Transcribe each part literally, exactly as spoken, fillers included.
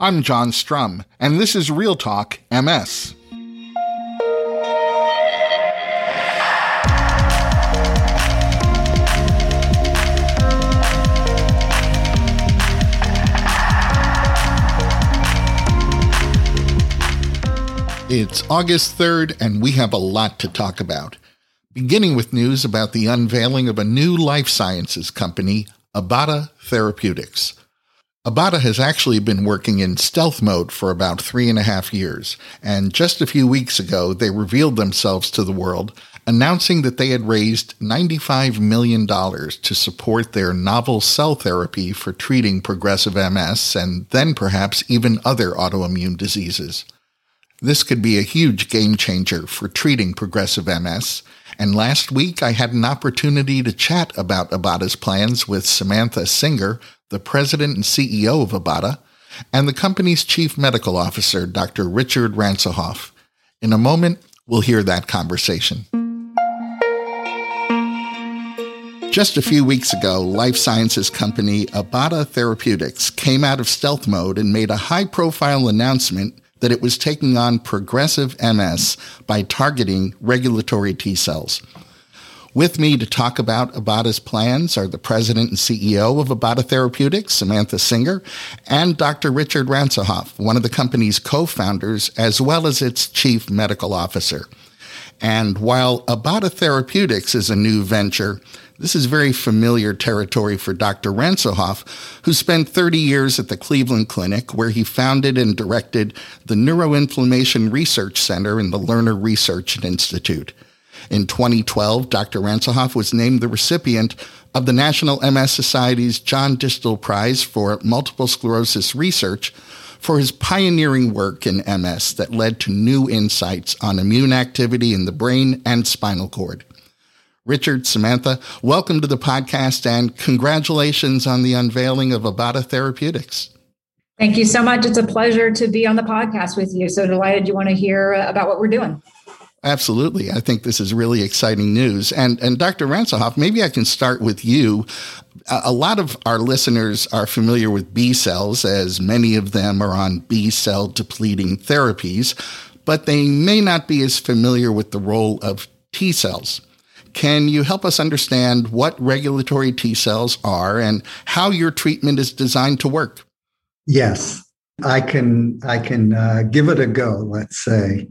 I'm John Strum, and this is Real Talk M S. It's August third, and we have a lot to talk about. Beginning with news about the unveiling of a new life sciences company, Abata Therapeutics. Abata has actually been working in stealth mode for about three and a half years, and just a few weeks ago, they revealed themselves to the world, announcing that they had raised ninety-five million dollars to support their novel cell therapy for treating progressive M S and then perhaps even other autoimmune diseases. This could be a huge game changer for treating progressive M S, and last week I had an opportunity to chat about Abata's plans with Samantha Singer, the president and C E O of Abata, and the company's chief medical officer, Doctor Richard Ransohoff. In a moment, we'll hear that conversation. Just a few weeks ago, life sciences company Abata Therapeutics came out of stealth mode and made a high-profile announcement that it was taking on progressive M S by targeting regulatory T cells. With me to talk about Abata's plans are the president and C E O of Abata Therapeutics, Samantha Singer, and Doctor Richard Ransohoff, one of the company's co-founders, as well as its chief medical officer. And while Abata Therapeutics is a new venture, this is very familiar territory for Doctor Ransohoff, who spent thirty years at the Cleveland Clinic, where he founded and directed the Neuroinflammation Research Center and the Lerner Research Institute. In twenty twelve, Doctor Ransohoff was named the recipient of the National M S Society's John Distel Prize for Multiple Sclerosis Research for his pioneering work in M S that led to new insights on immune activity in the brain and spinal cord. Richard, Samantha, welcome to the podcast and congratulations on the unveiling of Abata Therapeutics. Thank you so much. It's a pleasure to be on the podcast with you. So delighted you want to hear about what we're doing. Absolutely. I think this is really exciting news. And and Doctor Ransohoff, maybe I can start with you. A lot of our listeners are familiar with B cells, as many of them are on B cell depleting therapies, but they may not be as familiar with the role of T cells. Can you help us understand what regulatory T cells are and how your treatment is designed to work? Yes, I can, I can uh, give it a go, let's say.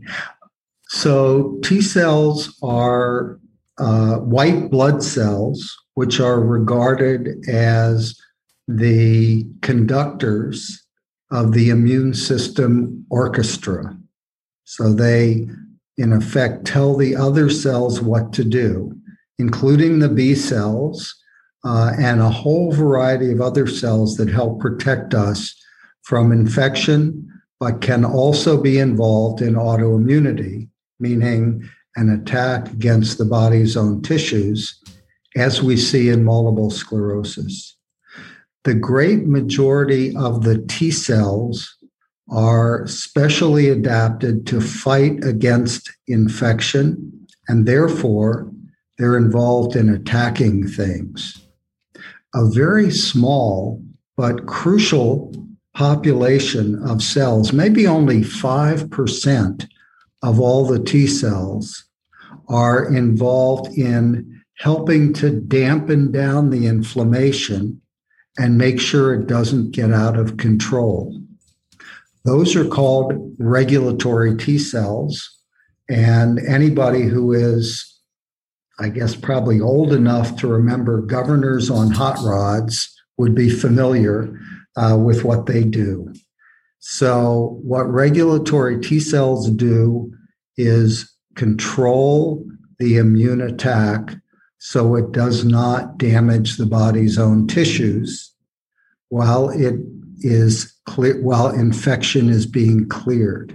So T cells are uh, white blood cells, which are regarded as the conductors of the immune system orchestra. So they, in effect, tell the other cells what to do, including the B cells uh, and a whole variety of other cells that help protect us from infection, but can also be involved in autoimmunity, meaning an attack against the body's own tissues, as we see in multiple sclerosis. The great majority of the T cells are specially adapted to fight against infection, and therefore they're involved in attacking things. A very small but crucial population of cells, maybe only five percent of all the T cells, are involved in helping to dampen down the inflammation and make sure it doesn't get out of control. Those are called regulatory T cells, and anybody who is, I guess, probably old enough to remember governors on hot rods would be familiar uh, with what they do. So what regulatory T cells do is control the immune attack so it does not damage the body's own tissues while it is clear, while infection is being cleared.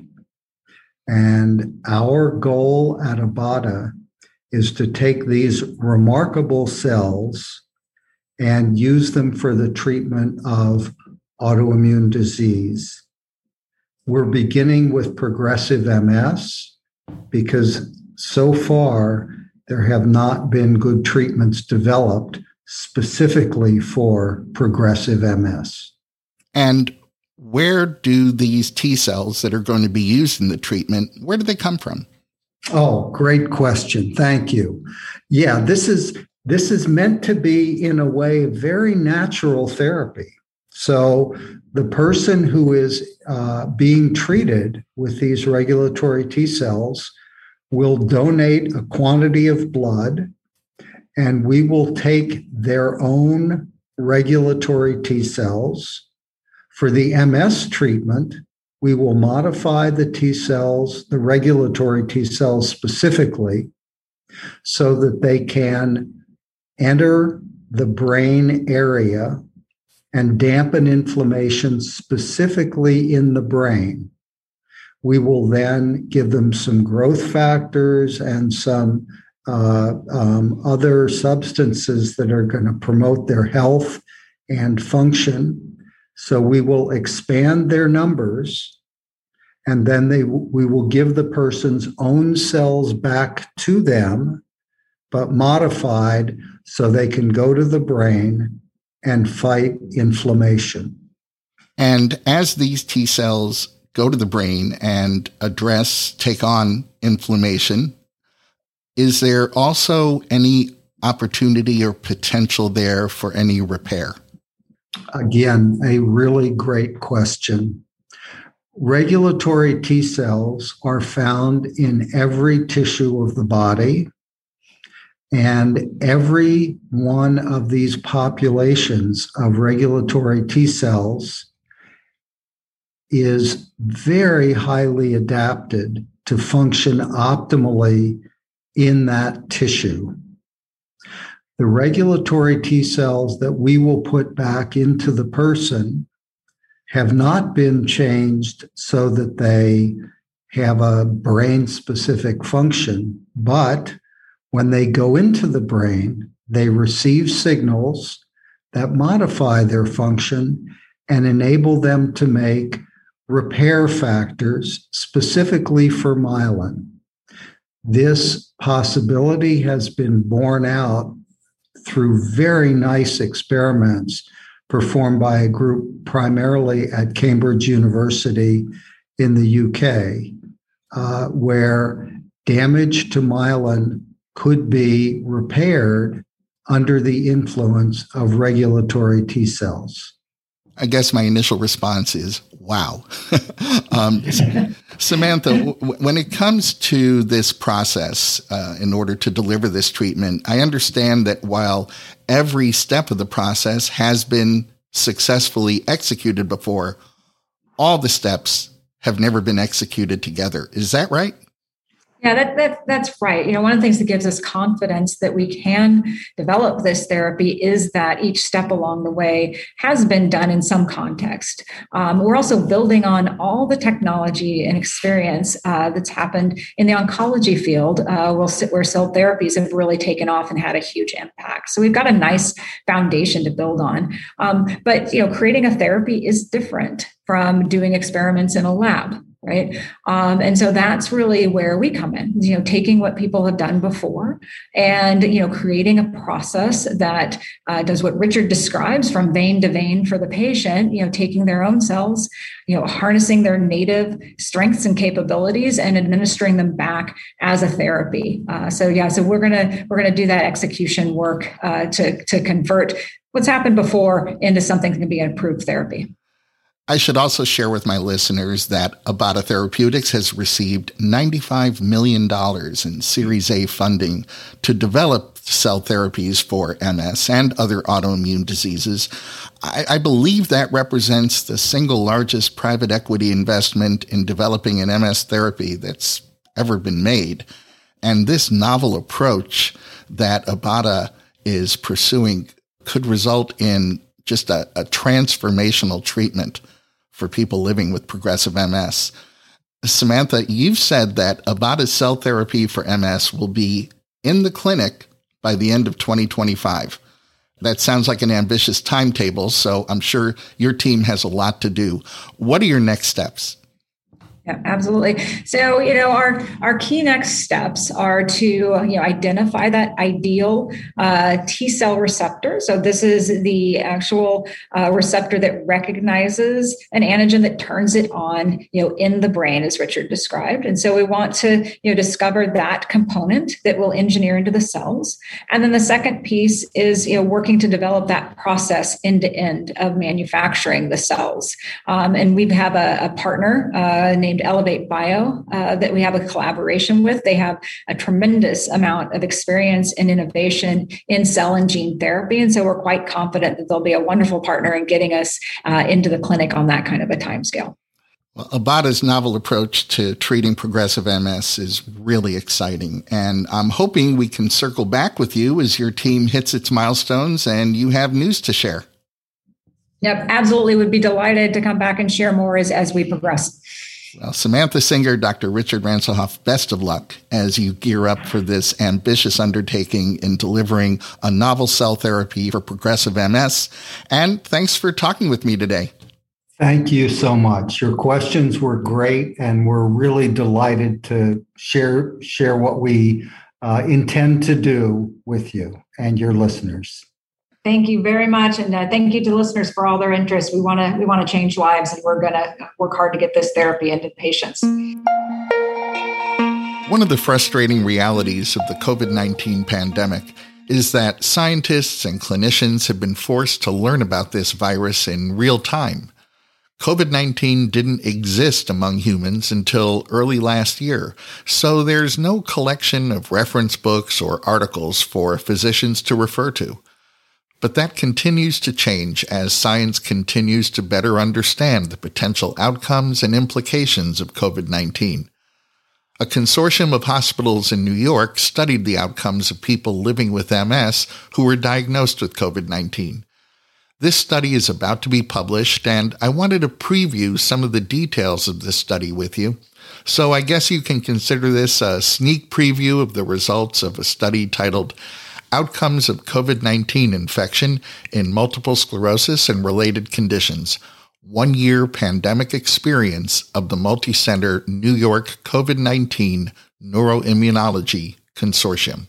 And our goal at Abata is to take these remarkable cells and use them for the treatment of autoimmune disease. We're beginning with progressive M S because so far there have not been good treatments developed specifically for progressive M S. And where do these T cells that are going to be used in the treatment, where do they come from? Oh, great question. Thank you. Yeah, this is this is meant to be, in a way, very natural therapy. So the person who is uh, being treated with these regulatory T cells will donate a quantity of blood, and we will take their own regulatory T cells. For the M S treatment, we will modify the T cells, the regulatory T cells specifically, so that they can enter the brain area and dampen inflammation specifically in the brain. We will then give them some growth factors and some uh, um, other substances that are going to promote their health and function. So we will expand their numbers, and then they we will give the person's own cells back to them, but modified so they can go to the brain and fight inflammation. And as these T cells go to the brain and address, take on inflammation, is there also any opportunity or potential there for any repair? Again, a really great question. Regulatory T cells are found in every tissue of the body, and every one of these populations of regulatory T cells is very highly adapted to function optimally in that tissue. The regulatory T cells that we will put back into the person have not been changed so that they have a brain-specific function, but when they go into the brain, they receive signals that modify their function and enable them to make repair factors specifically for myelin. This possibility has been borne out through very nice experiments performed by a group primarily at Cambridge University in the U K, uh, where damage to myelin could be repaired under the influence of regulatory T cells. I guess my initial response is, wow. um, Samantha, w- when it comes to this process, uh, in order to deliver this treatment, I understand that while every step of the process has been successfully executed before, all the steps have never been executed together. Is that right? Yeah, that, that, that's right. You know, one of the things that gives us confidence that we can develop this therapy is that each step along the way has been done in some context. Um, we're also building on all the technology and experience uh, that's happened in the oncology field, uh, where cell therapies have really taken off and had a huge impact. So we've got a nice foundation to build on. Um, but, you know, creating a therapy is different from doing experiments in a lab. Right. Um, and so that's really where we come in, you know, taking what people have done before and, you know, creating a process that uh, does what Richard describes from vein to vein for the patient, you know, taking their own cells, you know, harnessing their native strengths and capabilities and administering them back as a therapy. Uh, so, yeah, so we're going to we're going to do that execution work uh, to, to convert what's happened before into something that can be an approved therapy. I should also share with my listeners that Abata Therapeutics has received ninety-five million dollars in Series A funding to develop cell therapies for M S and other autoimmune diseases. I, I believe that represents the single largest private equity investment in developing an M S therapy that's ever been made. And this novel approach that Abata is pursuing could result in just a, a transformational treatment for people living with progressive M S. Samantha, you've said that Abata's cell therapy for M S will be in the clinic by the end of twenty twenty-five. That sounds like an ambitious timetable, so I'm sure your team has a lot to do. What are your next steps? Yeah, absolutely. So, you know, our our key next steps are to, you know, identify that ideal uh, T cell receptor. So this is the actual uh, receptor that recognizes an antigen that turns it on, you know, in the brain, as Richard described. And so we want to, you know, discover that component that will engineer into the cells. And then the second piece is, you know, working to develop that process end to end of manufacturing the cells. Um, and we have a, a partner uh, named Elevate Bio uh, that we have a collaboration with. They have a tremendous amount of experience and innovation in cell and gene therapy. And so we're quite confident that they'll be a wonderful partner in getting us uh, into the clinic on that kind of a timescale. Well, Abada's novel approach to treating progressive M S is really exciting. And I'm hoping we can circle back with you as your team hits its milestones and you have news to share. Yep, absolutely. Would be delighted to come back and share more as, as we progress. Well, Samantha Singer, Doctor Richard Ransohoff, best of luck as you gear up for this ambitious undertaking in delivering a novel cell therapy for progressive M S. And thanks for talking with me today. Thank you so much. Your questions were great, and we're really delighted to share share what we uh, intend to do with you and your listeners. Thank you very much, and uh, thank you to listeners for all their interest. We want to we want to change lives, and we're going to work hard to get this therapy into patients. One of the frustrating realities of the COVID nineteen pandemic is that scientists and clinicians have been forced to learn about this virus in real time. COVID nineteen didn't exist among humans until early last year, so there's no collection of reference books or articles for physicians to refer to. But that continues to change as science continues to better understand the potential outcomes and implications of COVID nineteen. A consortium of hospitals in New York studied the outcomes of people living with M S who were diagnosed with COVID nineteen. This study is about to be published, and I wanted to preview some of the details of this study with you. So I guess you can consider this a sneak preview of the results of a study titled Outcomes of COVID nineteen Infection in Multiple Sclerosis and Related Conditions, One-Year Pandemic Experience of the Multicenter New York COVID nineteen Neuroimmunology Consortium.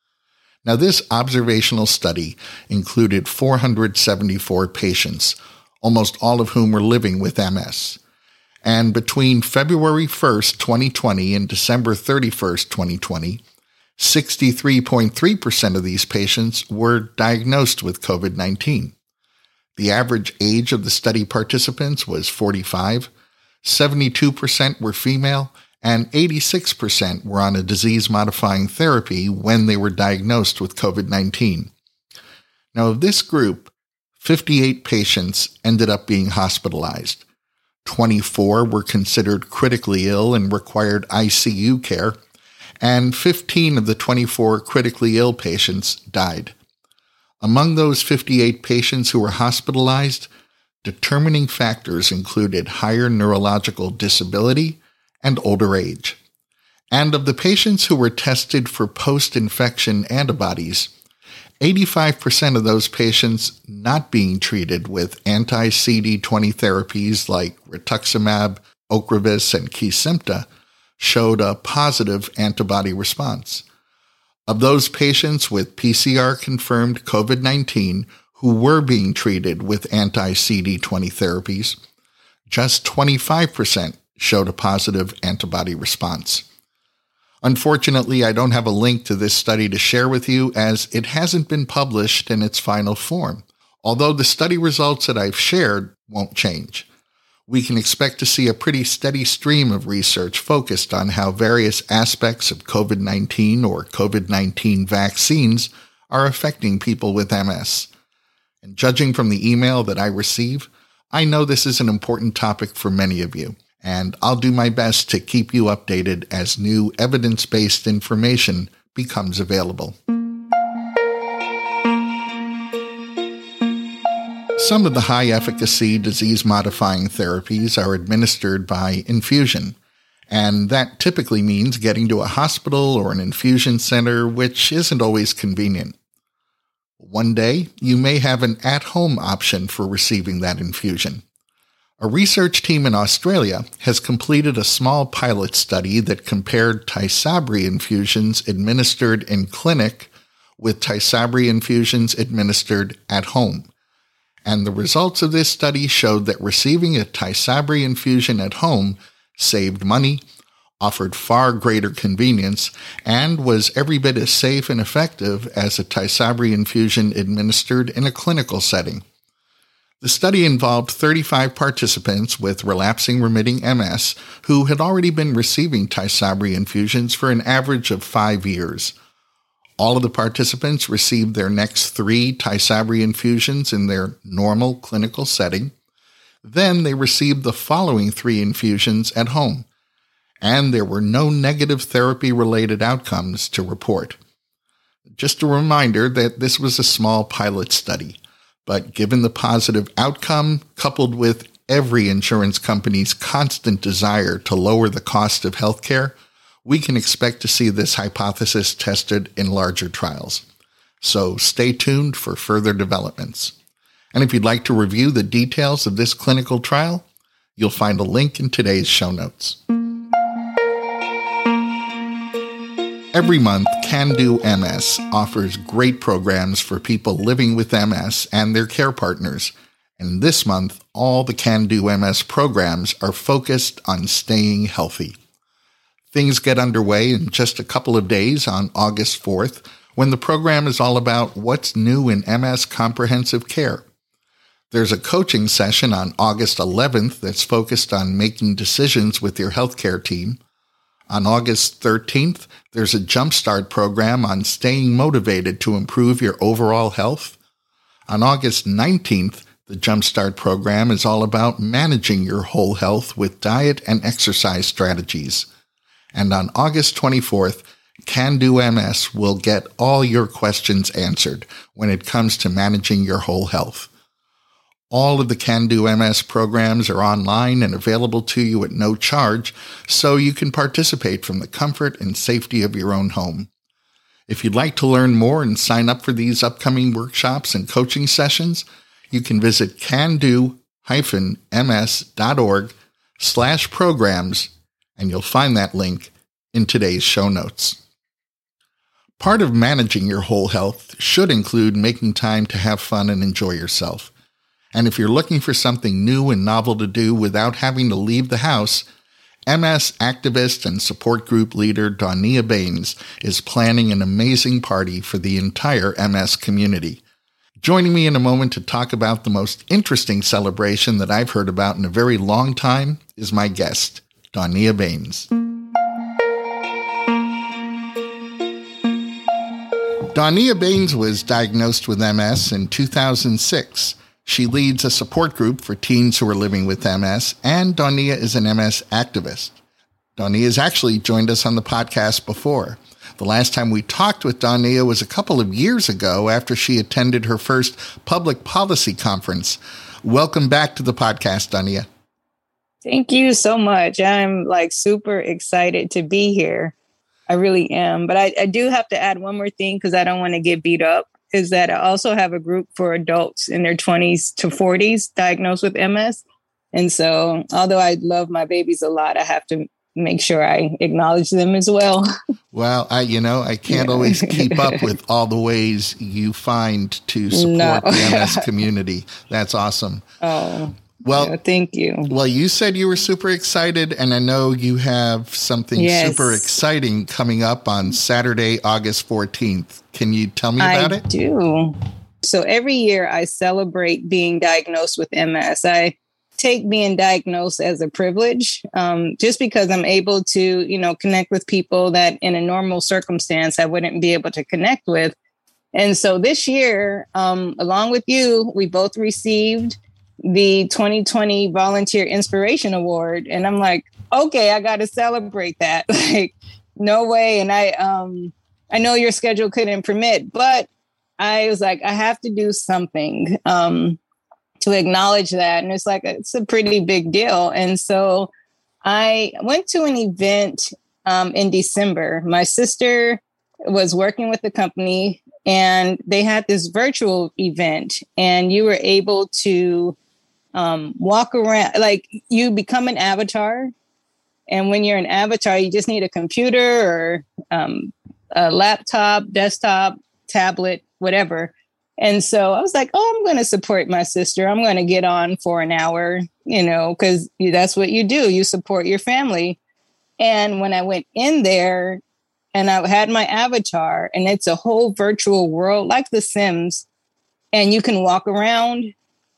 Now, this observational study included four hundred seventy-four patients, almost all of whom were living with M S. And between February first, twenty twenty and December thirty-first, twenty twenty, sixty-three point three percent of these patients were diagnosed with COVID nineteen. The average age of the study participants was forty-five, seventy-two percent were female, and eighty-six percent were on a disease-modifying therapy when they were diagnosed with COVID nineteen. Now, of this group, fifty-eight patients ended up being hospitalized. twenty-four were considered critically ill and required I C U care, and fifteen of the twenty-four critically ill patients died. Among those fifty-eight patients who were hospitalized, determining factors included higher neurological disability and older age. And of the patients who were tested for post-infection antibodies, eighty-five percent of those patients not being treated with anti-C D twenty therapies like rituximab, Ocrevus, and Kesimpta showed a positive antibody response. Of those patients with P C R-confirmed COVID nineteen who were being treated with anti-C D twenty therapies, just twenty-five percent showed a positive antibody response. Unfortunately, I don't have a link to this study to share with you as it hasn't been published in its final form, although the study results that I've shared won't change. We can expect to see a pretty steady stream of research focused on how various aspects of COVID nineteen or COVID nineteen vaccines are affecting people with M S. And judging from the email that I receive, I know this is an important topic for many of you, and I'll do my best to keep you updated as new evidence-based information becomes available. Some of the high-efficacy disease-modifying therapies are administered by infusion, and that typically means getting to a hospital or an infusion center, which isn't always convenient. One day, you may have an at-home option for receiving that infusion. A research team in Australia has completed a small pilot study that compared Tysabri infusions administered in clinic with Tysabri infusions administered at home. And the results of this study showed that receiving a Tysabri infusion at home saved money, offered far greater convenience, and was every bit as safe and effective as a Tysabri infusion administered in a clinical setting. The study involved thirty-five participants with relapsing remitting M S who had already been receiving Tysabri infusions for an average of five years. All of the participants received their next three Tysabri infusions in their normal clinical setting. Then they received the following three infusions at home, and there were no negative therapy-related outcomes to report. Just a reminder that this was a small pilot study. But given the positive outcome, coupled with every insurance company's constant desire to lower the cost of healthcare, we can expect to see this hypothesis tested in larger trials. So stay tuned for further developments. And if you'd like to review the details of this clinical trial, you'll find a link in today's show notes. Every month, Can Do M S offers great programs for people living with M S and their care partners. And this month, all the Can Do M S programs are focused on staying healthy. Things get underway in just a couple of days on August fourth, when the program is all about what's new in M S comprehensive care. There's a coaching session on August eleventh that's focused on making decisions with your healthcare team. On August thirteenth, there's a Jumpstart program on staying motivated to improve your overall health. On August nineteenth, the Jumpstart program is all about managing your whole health with diet and exercise strategies. And on August twenty-fourth, Can Do M S will get all your questions answered when it comes to managing your whole health. All of the Can Do M S programs are online and available to you at no charge, so you can participate from the comfort and safety of your own home. If you'd like to learn more and sign up for these upcoming workshops and coaching sessions, you can visit cando M S dot org slash programs, and you'll find that link in today's show notes. Part of managing your whole health should include making time to have fun and enjoy yourself. And if you're looking for something new and novel to do without having to leave the house, M S activist and support group leader Dawnia Baines is planning an amazing party for the entire M S community. Joining me in a moment to talk about the most interesting celebration that I've heard about in a very long time is my guest, Dawnia Baines. Dawnia Baines was diagnosed with M S in two thousand six. She leads a support group for teens who are living with M S, and Dawnia is an M S activist. Dawnia has actually joined us on the podcast before. The last time we talked with Dawnia was a couple of years ago after she attended her first public policy conference. Welcome back to the podcast, Dawnia. Thank you so much. I'm like super excited to be here. I really am. But I, I do have to add one more thing because I don't want to get beat up. Is that I also have a group for adults in their twenties to forties diagnosed with M S. And so, although I love my babies a lot, I have to make sure I acknowledge them as well. Well, I, you know, I can't always keep up with all the ways you find to support No. the M S community. That's awesome. Oh, well, yeah, thank you. Well, you said you were super excited, and I know you have something Yes. super exciting coming up on Saturday, August fourteenth. Can you tell me about I it? do. So every year I celebrate being diagnosed with M S. I take being diagnosed as a privilege, um, just because I'm able to, you know, connect with people that in a normal circumstance I wouldn't be able to connect with. And so this year, um, along with you, we both received the twenty twenty Volunteer Inspiration Award. And I'm like, okay, I got to celebrate that. Like, no way. And I, um, I know your schedule couldn't permit, but I was like, I have to do something um, to acknowledge that. And it's like, it's a pretty big deal. And so I went to an event um, in December. My sister was working with the company and they had this virtual event, and you were able to um, walk around, like you become an avatar. And when you're an avatar, you just need a computer or um, a laptop, desktop, tablet, whatever. And so I was like, oh, I'm going to support my sister. I'm going to get on for an hour, you know, because that's what you do. You support your family. And when I went in there and I had my avatar, and it's a whole virtual world like The Sims, and you can walk around,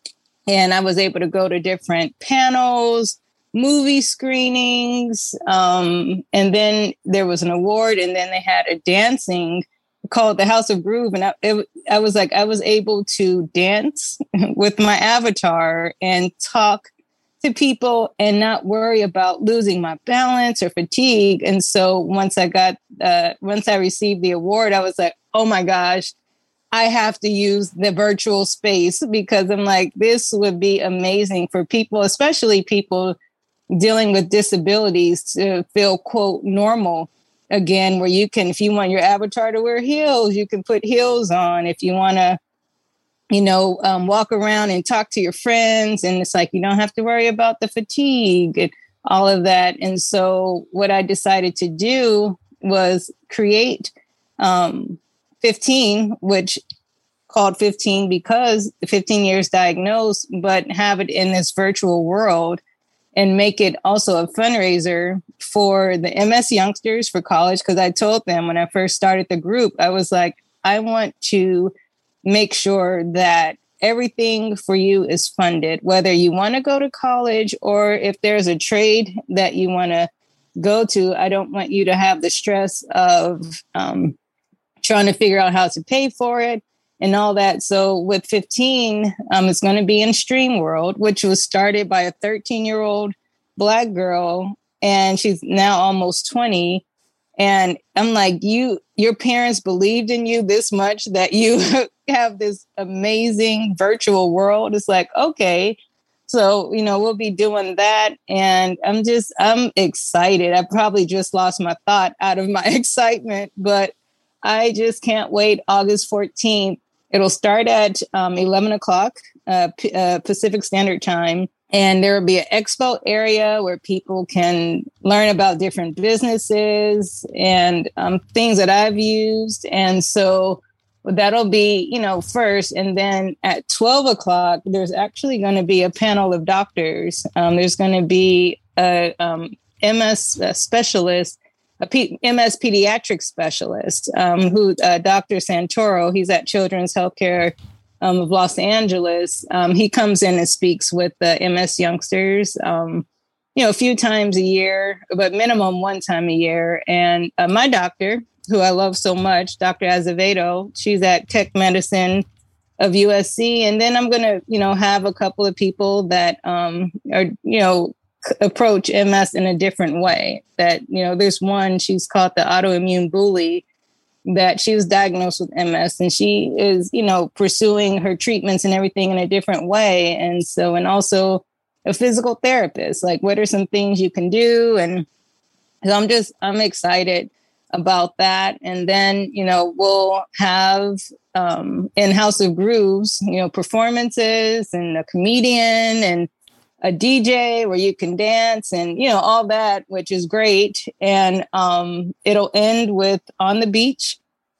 and I was able to go to different panels, movie screenings. Um, and then there was an award, and then they had a dancing called the House of Groove. And I, it, I was like, I was able to dance with my avatar and talk to people and not worry about losing my balance or fatigue. And so once I got, uh, once I received the award, I was like, oh my gosh, I have to use the virtual space, because I'm like, this would be amazing for people, especially people dealing with disabilities, to feel, quote, normal again, where you can, if you want your avatar to wear heels, you can put heels on. If you want to, you know, um, walk around and talk to your friends, and it's like, you don't have to worry about the fatigue and all of that. And so what I decided to do was create um, fifteen, which called fifteen because fifteen years diagnosed, but have it in this virtual world and make it also a fundraiser for the M S youngsters for college. Because I told them when I first started the group, I was like, I want to make sure that everything for you is funded, whether you want to go to college or if there's a trade that you want to go to. I don't want you to have the stress of um, trying to figure out how to pay for it and all that. So with fifteen, um, it's going to be in Stream World, which was started by a thirteen year old Black girl, and she's now almost twenty. And I'm like, you, your parents believed in you this much that you have this amazing virtual world. It's like, okay, so, you know, we'll be doing that. And I'm just, I'm excited. I probably just lost my thought out of my excitement, but I just can't wait. August fourteenth. It'll start at um, eleven o'clock uh, P- uh, Pacific Standard Time. And there will be an expo area where people can learn about different businesses and um, things that I've used. And so that'll be, you know, first. And then at twelve o'clock, there's actually going to be a panel of doctors. Um, there's going to be a um, M S specialist, a P- M S pediatric specialist, um, who uh, Doctor Santoro, he's at Children's Healthcare Um, of Los Angeles. Um, he comes in and speaks with the M S youngsters, um, you know, a few times a year, but minimum one time a year. And uh, my doctor, who I love so much, Doctor Azevedo, she's at Tech Medicine of U S C. And then I'm going to, you know, have a couple of people that um, are, you know, c- approach M S in a different way. That, you know, there's one, she's called the autoimmune bully, that she was diagnosed with M S, and she is, you know, pursuing her treatments and everything in a different way. And so, and also a physical therapist, like what are some things you can do? And so I'm just, I'm excited about that. And then, you know, we'll have um, in House of Grooves, you know, performances and a comedian and a D J where you can dance and, you know, all that, which is great. And um, it'll end with On the Beach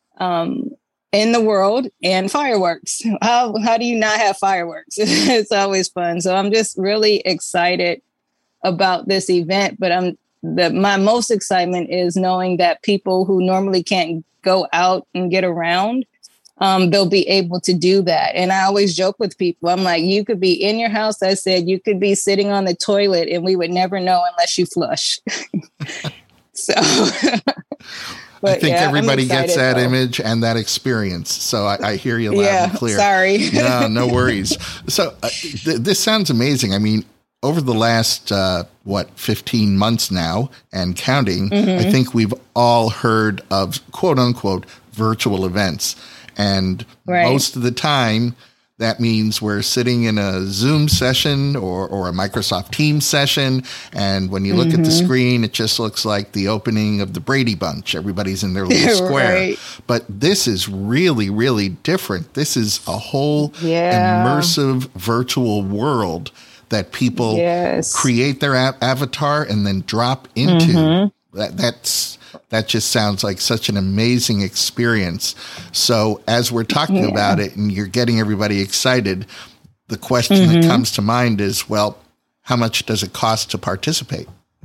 um, in the World and fireworks. How, how do you not have fireworks? It's always fun. So I'm just really excited about this event. But I'm the, my most excitement is knowing that people who normally can't go out and get around, Um, they'll be able to do that. And I always joke with people. I'm like, you could be in your house. I said, you could be sitting on the toilet and we would never know unless you flush. So but, I think yeah, everybody gets that though. image and that experience. So I, I hear you loud yeah, and clear. Sorry. No, no worries. So uh, th- this sounds amazing. I mean, over the last, uh, what, fifteen months now and counting, mm-hmm. I think we've all heard of quote unquote virtual events. And right. most of the time, that means we're sitting in a Zoom session or, or a Microsoft Teams session. And when you look mm-hmm. at the screen, it just looks like the opening of the Brady Bunch. Everybody's in their little square. Right. But this is really, really different. This is a whole yeah. immersive virtual world that people yes. create their a- avatar and then drop into. Mm-hmm. That that's that just sounds like such an amazing experience. So as we're talking yeah. about it and you're getting everybody excited, the question mm-hmm. that comes to mind is, well, how much does it cost to participate?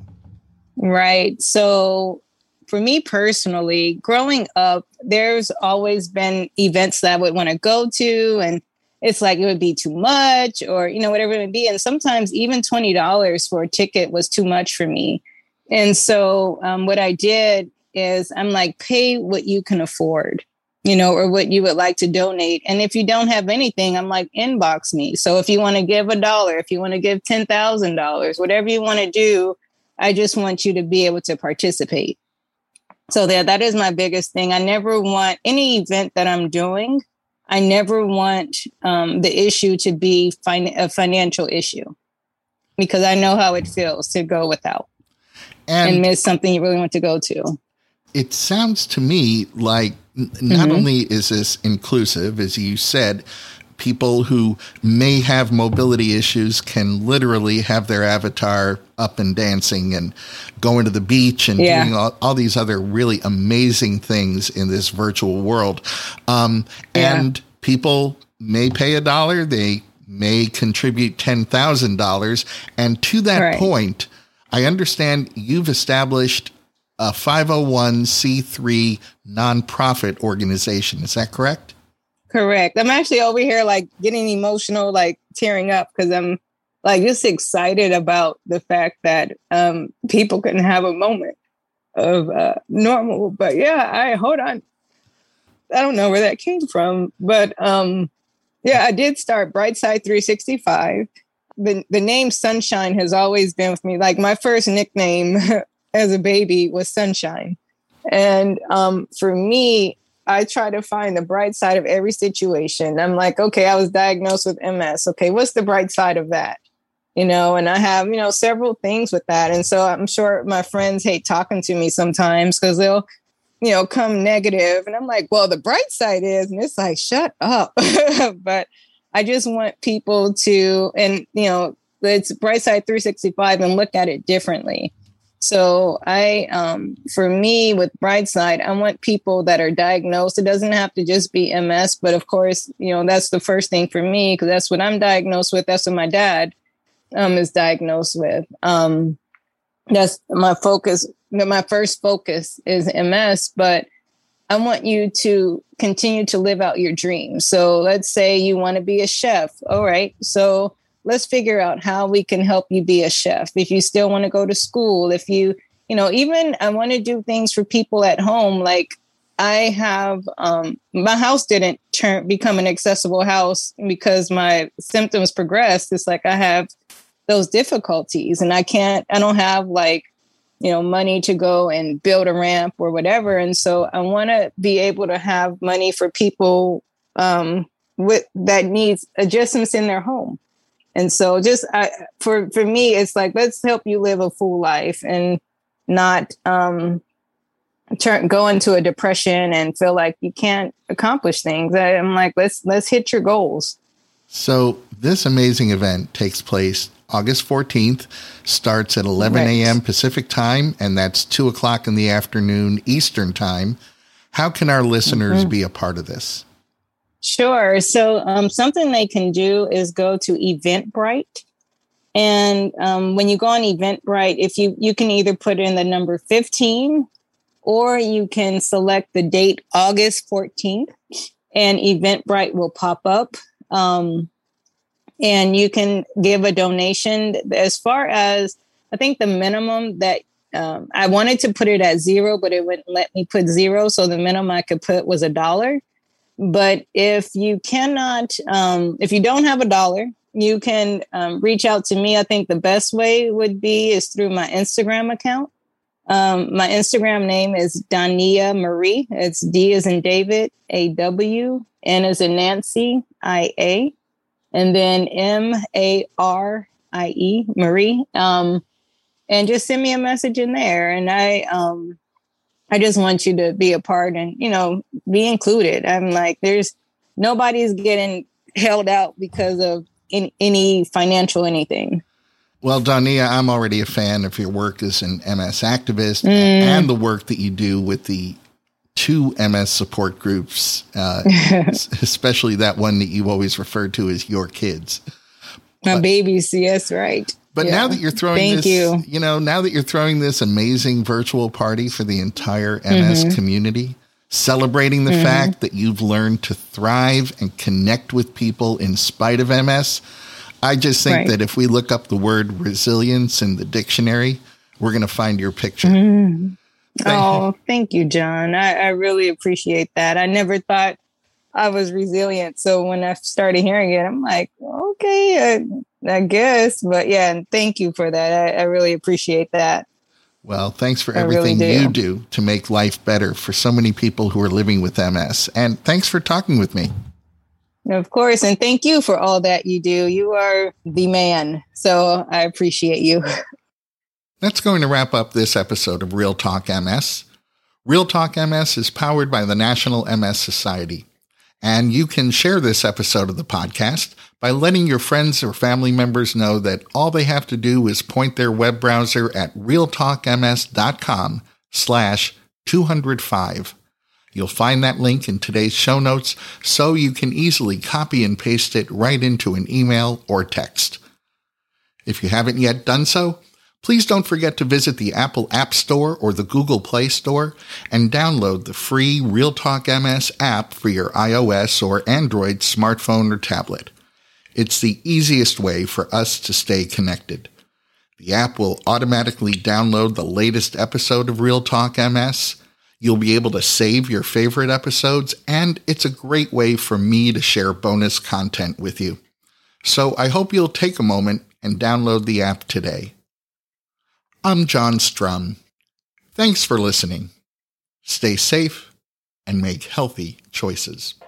Right. So for me personally, growing up, there's always been events that I would want to go to, and it's like it would be too much or, you know, whatever it would be. And sometimes even twenty dollars for a ticket was too much for me. And so um, what I did is I'm like, pay what you can afford, you know, or what you would like to donate. And if you don't have anything, I'm like, inbox me. So if you want to give a dollar, if you want to give ten thousand dollars, whatever you want to do, I just want you to be able to participate. So that that is my biggest thing. I never want any event that I'm doing. I never want um, the issue to be fin- a financial issue, because I know how it feels to go without and, and miss something you really want to go to. It sounds to me like not mm-hmm. only is this inclusive, as you said, people who may have mobility issues can literally have their avatar up and dancing and going to the beach and yeah. doing all, all these other really amazing things in this virtual world. Um, yeah. And people may pay a dollar, they may contribute ten thousand dollars. And to that right. point, I understand you've established a five oh one c three nonprofit organization. Is that correct? Correct. I'm actually over here like getting emotional, like tearing up, because I'm like just excited about the fact that um, people can have a moment of uh, normal. But yeah, I hold on. I don't know where that came from, but um, yeah, I did start Brightside three sixty-five. The the name Sunshine has always been with me. Like my first nickname as a baby was Sunshine, and um, for me, I try to find the bright side of every situation. I'm like, okay, I was diagnosed with M S. Okay, what's the bright side of that? You know, and I have, you know, several things with that. And so I'm sure my friends hate talking to me sometimes because they'll, you know, come negative. And I'm like, well, the bright side is, and it's like, shut up. But I just want people to, and, you know, it's Brightside three sixty-five and look at it differently. So I, um, for me with Brightside, I want people that are diagnosed. It doesn't have to just be M S, but of course, you know, that's the first thing for me, because that's what I'm diagnosed with. That's what my dad um, is diagnosed with. Um, that's my focus. My first focus is M S, but I want you to continue to live out your dreams. So let's say you want to be a chef. All right. So let's figure out how we can help you be a chef. If you still want to go to school, if you, you know, even I want to do things for people at home. Like I have, um, my house didn't turn, become an accessible house because my symptoms progressed. It's like I have those difficulties and I can't, I don't have like, you know, money to go and build a ramp or whatever. And so I want to be able to have money for people um, with that needs adjustments in their home. And so just I, for, for me, it's like, let's help you live a full life and not um, turn, go into a depression and feel like you can't accomplish things. I'm like, let's, let's hit your goals. So this amazing event takes place August fourteenth, starts at eleven a.m. Pacific time, and that's two o'clock in the afternoon Eastern time. How can our listeners mm-hmm. be a part of this? Sure. So um, something they can do is go to Eventbrite. And um, when you go on Eventbrite, if you, you can either put in the number fifteen, or you can select the date August fourteenth, and Eventbrite will pop up. Um, and you can give a donation. As far as, I think the minimum that um, I wanted to put it at zero, but it wouldn't let me put zero. So the minimum I could put was a dollar. But if you cannot, um, if you don't have a dollar, you can um, reach out to me. I think the best way would be is through my Instagram account. Um, my Instagram name is Dania Marie. It's D as in David, A W, N as in Nancy, I A, and then M A R I E, Marie. Um, and just send me a message in there. And I, um, I just want you to be a part and, you know, be included. I'm like, there's nobody's getting held out because of in any financial anything. Well, Dania, I'm already a fan of your work as an M S activist mm. and the work that you do with the two M S support groups, uh, especially that one that you always refer to as Your Kids. My but, babies, yes, right. But yeah. now that you're throwing Thank this, you. you know, now that you're throwing this amazing virtual party for the entire M S mm-hmm. community, celebrating the mm-hmm. fact that you've learned to thrive and connect with people in spite of M S, I just think right. that if we look up the word resilience in the dictionary, we're going to find your picture. Mm-hmm. Thank oh, you. Thank you, John. I, I really appreciate that. I never thought I was resilient. So when I started hearing it, I'm like, okay, I, I guess. But yeah, and thank you for that. I, I really appreciate that. Well, thanks for everything really do. you do to make life better for so many people who are living with M S. And thanks for talking with me. Of course. And thank you for all that you do. You are the man. So I appreciate you. That's going to wrap up this episode of Real Talk M S. Real Talk M S is powered by the National M S Society. And you can share this episode of the podcast by letting your friends or family members know that all they have to do is point their web browser at realtalkms.com slash 205. You'll find that link in today's show notes so you can easily copy and paste it right into an email or text. If you haven't yet done so, please don't forget to visit the Apple App Store or the Google Play Store and download the free Real Talk M S app for your iOS or Android smartphone or tablet. It's the easiest way for us to stay connected. The app will automatically download the latest episode of Real Talk M S. You'll be able to save your favorite episodes, and it's a great way for me to share bonus content with you. So I hope you'll take a moment and download the app today. I'm John Strum. Thanks for listening. Stay safe and make healthy choices.